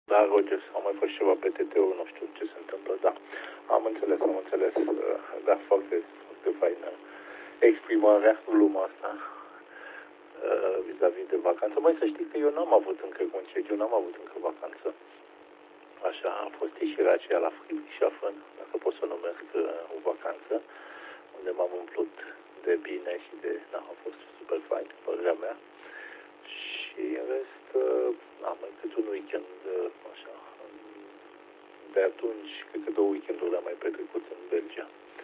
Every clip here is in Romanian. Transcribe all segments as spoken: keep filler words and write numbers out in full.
Da, Roger, au mai fost ceva pe T T-uri, nu știu ce se întâmplă, da. Am înțeles, am înțeles, da, foarte, foarte faină exprimarea, gluma asta, vis-a-vis de vacanță. Mai să știi că eu n-am avut încă concediu, n-am avut încă vacanță. Așa, a fost ieșirea aceea la Friedrichshafen, dacă pot să o numesc o vacanță, unde m-am umplut de bine și de, da, a fost super fain, părerea mea. Și în rest, am mai cât un weekend, așa, de atunci, cred că două weekenduri le-am mai petrecut în Belgia.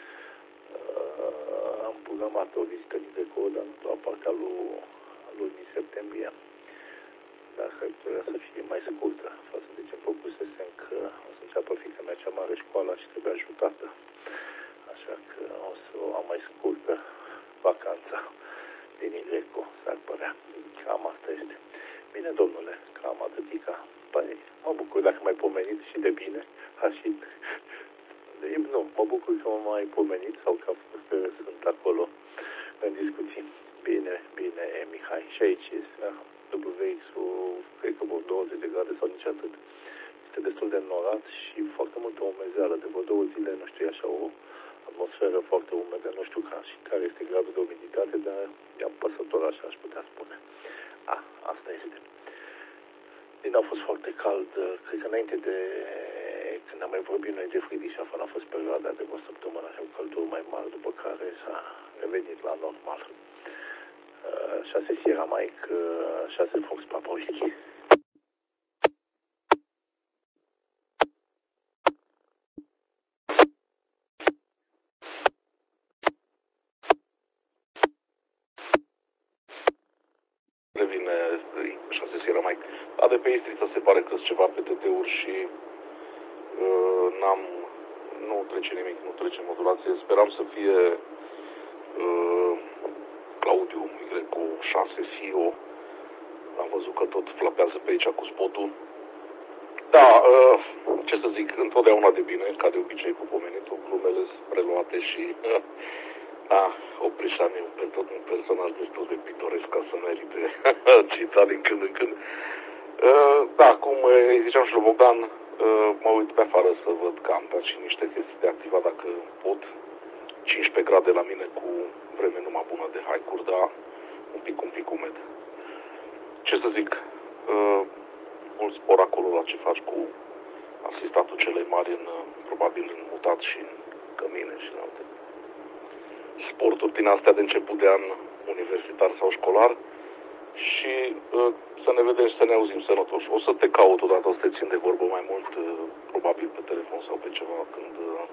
Uh, am programat o vizită din Greco, dar la partea lui, lunii septembrie. Dar cred că să fie mai scurtă față de ce-mi propusesem, că o să înceapă fiica mea cea mare școală și trebuie ajutată. Așa că o să o am mai scurtă vacanța din Greco, s-ar părea. Cam asta este. Bine, domnule, cam atâtica. Păi, mă bucur dacă m-ai pomenit și de bine. Ha, și... Nu, mă bucur că m-am mai pomenit sau că, că sunt acolo în discuții. Bine, bine, Mihai. Și aici este W X-ul, cred că vreo douăzeci de grade sau nici atât. Este destul de înnorat și foarte multă umezeală. De vreo două zile, nu știu, e așa o atmosferă foarte umedă. Nu știu ca, și care este gradul de umiditate, dar e apăsător, așa aș putea spune. A, asta este. Din a fost foarte cald, cred că înainte de când am mai vorbit noi de Friedrichshafen a fost perioada de o săptămână așa cu călduri mai mari, după care s-a revenit la normal. șase Sierra Mike, șase Fox Papa Whisky. Revine șase Sierra Mike. A de pe Istrița se pare că sunt ceva P T T-uri și uh, n-am, nu trece nimic, nu trece modulație. Speram să fie uh, Claudiu Y cu șase F I O. Am văzut că tot flapează pe aici cu spotul. Da, uh, ce să zic, întotdeauna de bine, ca de obicei cu pomenitul, glumele preluate și uh, a, Oprișani e tot un personaj destul de pitoresc ca să merite citat din când în când. Uh, da, cum îi ziceam și lui Bogdan, uh, mă uit pe afară să văd că am dat și niște chestii de activat dacă pot. cincisprezece grade la mine cu vreme numai bună de hike-uri, dar un pic, un pic umed. Ce să zic, uh, mult spor acolo la ce faci cu asistatul celei mari, în, probabil în mutat și în cămine și în alte sporturi din astea de început de an universitar sau școlar și uh, să ne vedem și să ne auzim sănătoși. O să te caut odată, o să te țin de vorbă mai mult, uh, probabil pe telefon sau pe ceva, când, uh,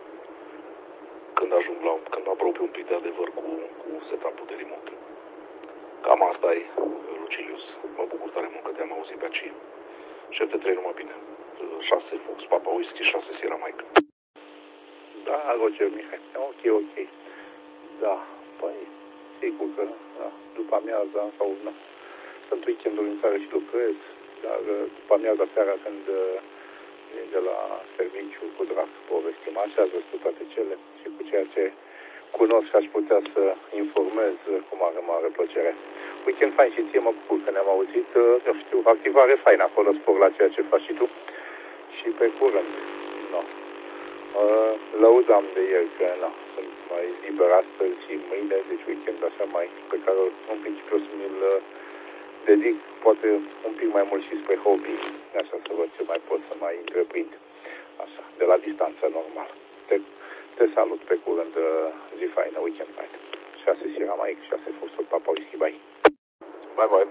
când ajung la, când apropiu un pic de adevăr cu, cu setup-ul de remote. Cam asta e, Lucilius. Mă bucur tare mult că te-am auzit pe aici. șapte trei trei numai bine. șase Fox Papa Whisky, șase Sierra Mike. Da, Roger Mihai. Ok, ok. Da, păi, sigur că, da, după amiaza sau, nu, sunt weekendul în țară și lucrez, dar după amiaza seara când vin de la serviciu cu drag povestim, așa ați văzut toate cele și cu ceea ce cunosc și aș putea să informez cu mare, mare plăcere. Weekend fain și ție, mă bucur că ne-am auzit, eu știu, activare faină acolo, spor la ceea ce faci și tu și pe curând, no. Uh, lăudam de el că na, sunt mai liber astăzi și mâine, deci weekend așa mai, pe care în principiu o să mi-l dedic poate un pic mai mult și spre hobby, așa să văd ce mai pot să mai întreprind, așa, de la distanță normal. Te, te salut pe curând, zi faină, weekend fain. șase Sierra Mike, șase Foxtrot Papa Whisky, bye. Bye, bye.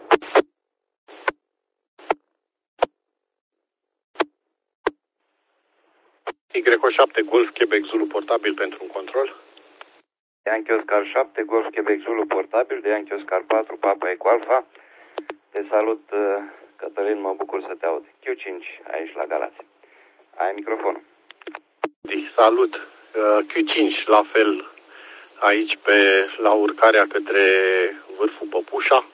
Y șapte Golf Quebec Zulu portabil pentru un control. Yankee Oscar șapte Golf Quebec Zulu portabil de Yankee Oscar patru Papa Eco Alpha. Te salut, Cătălin, mă bucur să te aud. Q cinci aici la Galați. Ai microfonul. Salut. Q cinci la fel aici pe la urcarea către vârful Păpușa.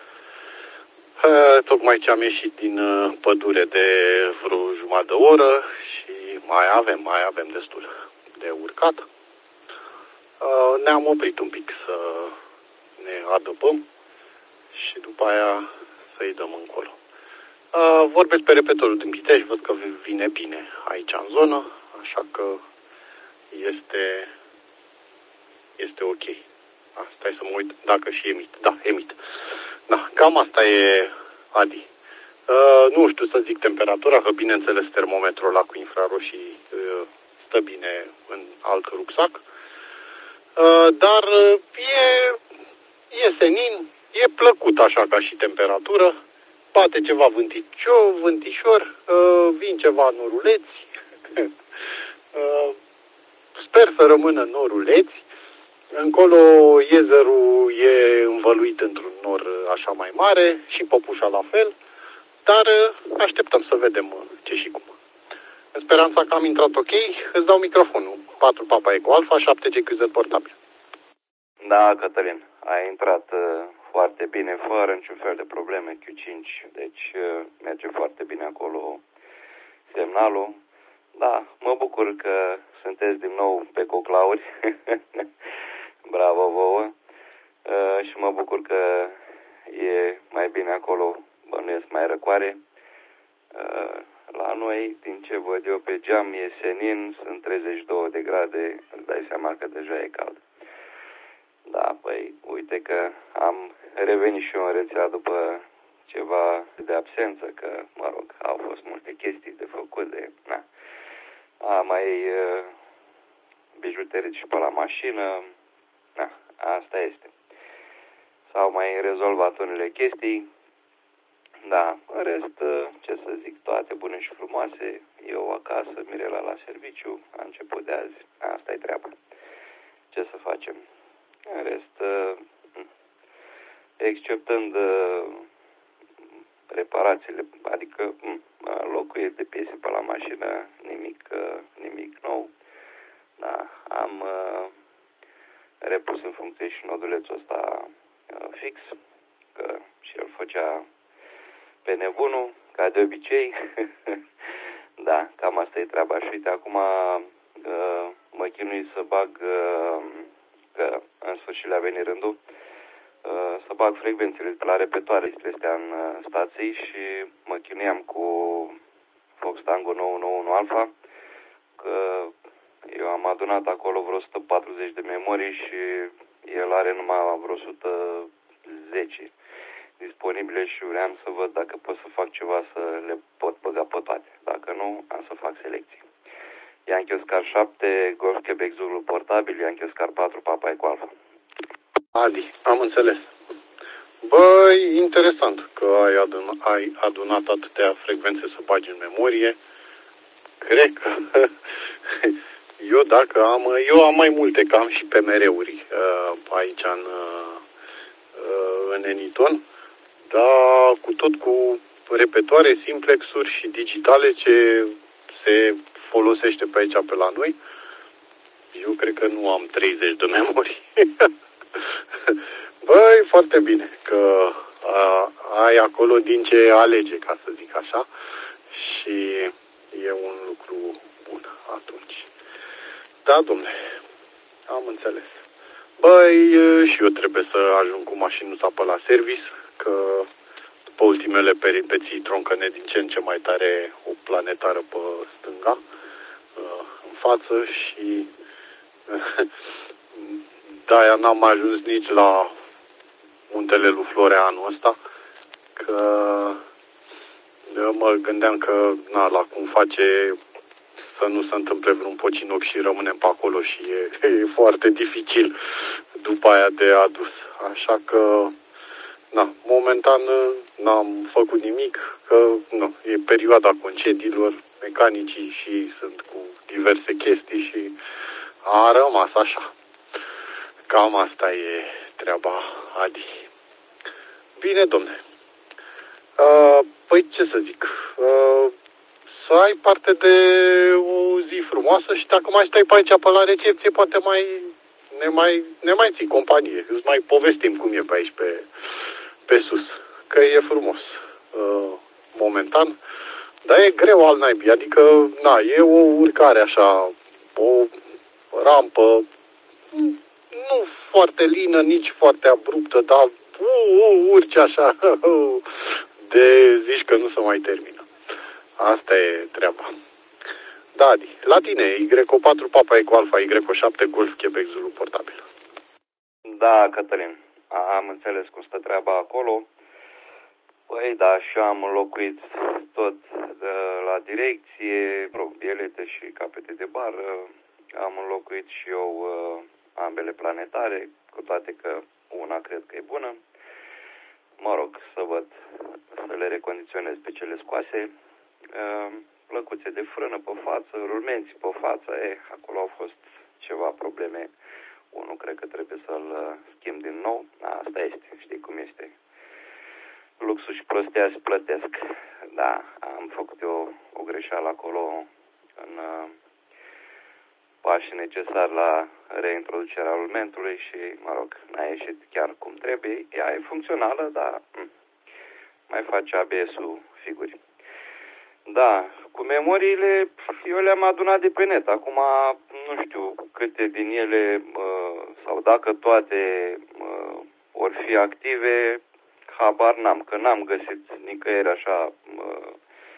Tocmai ce am ieșit din pădure de vreo jumătate de oră și mai avem, mai avem destul de urcat. Ne-am oprit un pic să ne adăpăm și după aia să-i dăm încolo. Uh, vorbesc pe repetorul din Pitești, văd că vine bine aici în zonă, așa că este, este ok. Da, stai să mă uit dacă și emit. Da, emit. Da, cam asta e, Adi. Uh, nu știu să zic temperatura, că bineînțeles termometrul ăla cu infraroșii uh, stă bine în alt rucsac. Uh, dar uh, e, e senin, e plăcut așa ca și temperatură. Bate ceva vântișor, vântișor, uh, vin ceva noruleți. uh, sper să rămână noruleți. Încolo iezerul e învăluit într-un nor așa mai mare și păpușa la fel, dar așteptăm să vedem ce și cum. În speranța că am intrat ok, îți dau microfonul. patru Papa Eco Alfa, șapte G Q Z portabil. Da, Cătălin, ai intrat uh, foarte bine, fără niciun fel de probleme, Q cinci, deci uh, merge foarte bine acolo semnalul. Da, mă bucur că sunteți din nou pe coclauri. Bravo vouă. Uh, și mă bucur că e mai bine acolo, bănuiesc mai răcoare. Uh, la noi, din ce văd eu pe geam, e senin, sunt treizeci și două de grade, îți dai seama că deja e cald. Da, păi, uite că am revenit și eu în rețea după ceva de absență, că, mă rog, au fost multe chestii de făcut, de, na. A, mai uh, bijuterii și pe la mașină, na, asta este. S-au mai rezolvat unele chestii, da, în rest, ce să zic, toate bune și frumoase, eu acasă, Mirela la serviciu, a început de azi, asta e treaba. Ce să facem? În rest, exceptând reparațiile, adică locuiri de piese pe la mașină, nimic, nimic nou. Da, am repus în funcție și nodulețul ăsta fix, că și el făcea pe nebunul, ca de obicei. Da, cam asta e treaba. Și uite, acum mă chinui să bag, că în sfârșit le-a venit rândul, să bag frecvențele de la repetoare spre astea în stații și mă chinuiam cu Fox Tango nouă nouă unu Alpha, că eu am adunat acolo vreo o sută patruzeci de memorii și el are numai vreo o sută zece disponibile și vreau să văd dacă pot să fac ceva să le pot băga pe toate. Dacă nu, am să fac selecții. Yankee Oscar șapte, Golf Quebec Zulu portabil, Yankee Oscar patru, Papa Eco Alpha. Adi, am înțeles. Băi, interesant că ai, adun- ai adunat atâtea frecvențe să bagi în memorie. Cred că eu dacă am, eu am mai multe, că am și P M R-uri uh, aici în, uh, în Eniton, dar cu tot cu repetoare, simplexuri și digitale ce se folosește pe aici pe la noi. Eu cred că nu am treizeci de memorii. Băi, foarte bine că a, ai acolo din ce alege, ca să zic așa, și e un lucru bun atunci. Da, domnule, am înțeles. Băi, și eu trebuie să ajung cu mașinuța pe la service, că după ultimele peripeții troncăne din ce în ce mai tare o planetară pe stânga, în față și de-aia n-am ajuns nici la Muntele lui Florea anul ăsta, că mă gândeam că na, la cum face să nu se întâmple vreun pocinoc și rămânem pe acolo și e, e foarte dificil după aia de adus. Așa că, na, momentan n-am făcut nimic, că nu, e perioada concediilor, mecanicii și sunt cu diverse chestii și a rămas așa. Cam asta e treaba, Adi. Bine, domne. Uh, păi, ce să zic? Uh, să ai parte de o zi frumoasă și dacă mai stai pe aici, pe la recepție, poate mai ne mai, ne mai ții companie. Îți mai povestim cum e pe aici, pe, pe sus. Că e frumos. Uh, momentan. Dar e greu al naibii. Adică, na, e o urcare așa, o rampă nu foarte lină, nici foarte abruptă, dar uh, uh, urci așa de zici că nu se mai termină. Asta e treaba. Da, Adi, la tine, Y patru Papa Eco Alfa, Y șapte Golf Quebec Zulu portabil. Da, Cătălin, am înțeles cum stă treaba acolo. Păi da, și am înlocuit tot de la direcție, rog, bielete și capete de bară. Am înlocuit și eu uh, ambele planetare, cu toate că una cred că e bună. Mă rog, să văd, să le recondiționez pe cele scoase. Uh, plăcuțe de frână pe față, rulmenți pe față, e, acolo au fost ceva probleme. Unul cred că trebuie să-l schimb din nou. Asta este, știi cum este. Luxul și prostia se plătesc. Da, am făcut eu o greșeală acolo în uh, pașii necesari la reintroducerea rulmentului și, mă rog, n-a ieșit chiar cum trebuie. Ea e funcțională, dar m- mai face A B S-ul figuri. Da, cu memoriile eu le-am adunat de pe net. Acum nu știu câte din ele uh, sau dacă toate uh, or fi active, habar n-am, că n-am găsit nicăieri așa, uh,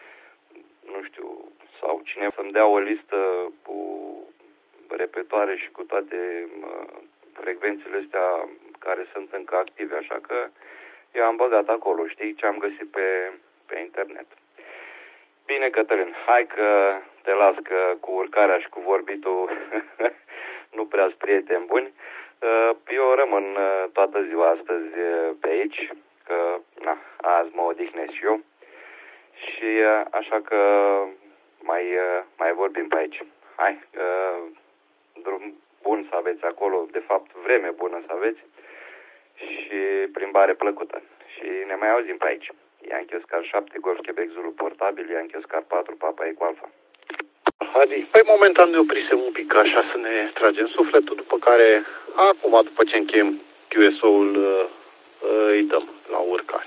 nu știu, sau cine să-mi dea o listă cu repetoare și cu toate uh, frecvențele astea care sunt încă active, așa că eu am băgat acolo, știi, ce am găsit pe, pe internet. Bine, Cătălin, hai că te las, că cu urcarea și cu vorbitul nu prea-s prieteni buni. Eu rămân toată ziua astăzi pe aici, că na, azi mă odihnesc și eu. Și așa că mai, mai vorbim pe aici. Hai, drum bun să aveți acolo, de fapt vreme bună să aveți și plimbare plăcută. Și ne mai auzim pe aici. Yankee Oscar șapte, Golf Quebec Zulu portabil, Yankee Oscar patru, Papa Eco Alfa. Adi, păi momentan ne oprisem un pic așa să ne tragem sufletul, după care, acum, după ce încheiem Q S O-ul, îi dăm la urcare.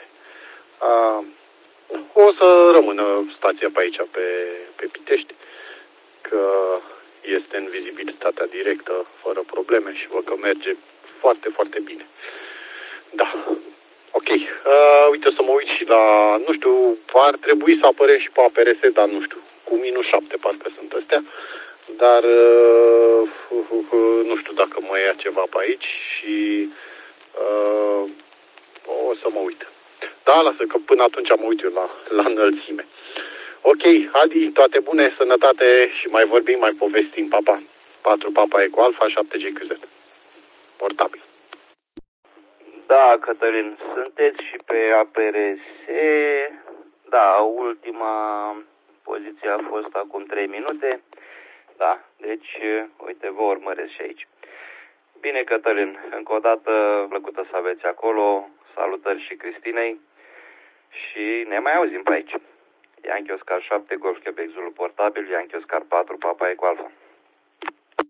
O să rămână stația pe aici, pe, pe Pitești, că este în vizibilitatea directă, fără probleme și văd că merge foarte, foarte bine. Da. Ok. Uh, uite, să mă uit și la, nu știu, ar trebui să apărem și pe A P R S, dar nu știu, cu minus șapte parcă sunt astea, dar uh, uh, uh, nu știu dacă mai ia ceva pe aici și uh, o să mă uit. Da, lasă că până atunci mă uit eu la, la înălțime. Ok, Adi, toate bune, sănătate și mai vorbim, mai povestim, papa. patru Papa Eco Alfa, șapte G Q Z. Portabil. Da, Cătălin, sunteți și pe A P R S. Da, ultima poziție a fost acum trei minute. Da, deci, uite, vă urmăresc și aici. Bine, Cătălin, încă o dată plăcută să aveți acolo. Salutări și Cristinei. Și ne mai auzim pe aici. Yankee Oscar șapte, Golf Quebec Zulu portabil, Yankee Oscar patru, Papa Eco Alfa.